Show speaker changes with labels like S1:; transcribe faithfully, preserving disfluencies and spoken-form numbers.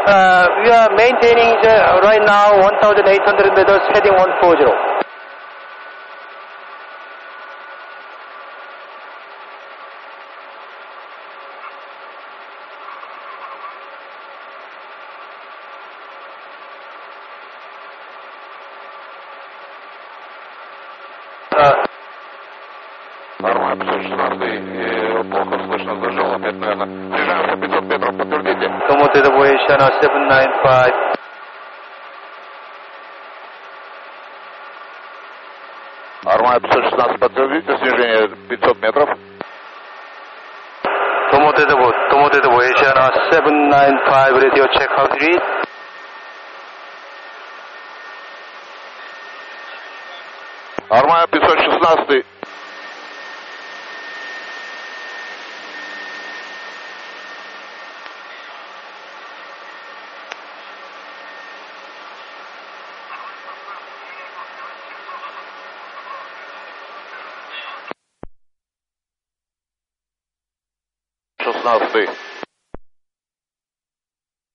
S1: Uh, we are maintaining uh, right now one thousand eight hundred meters, heading one forty.
S2: Нормально, пятьсот шестнадцать, плохо слышно, зажал опять, наверное. Снижаемся пятьсот метров, подтвердите.
S1: Tomote Voyage seven nine five.
S2: Армая пятьсот шестнадцать, подтвердите, снижение пятьсот метров.
S1: Tomote Voyage seven nine five, radio check, how to read?
S2: Армая пятьсот шестнадцать. шестнадцать.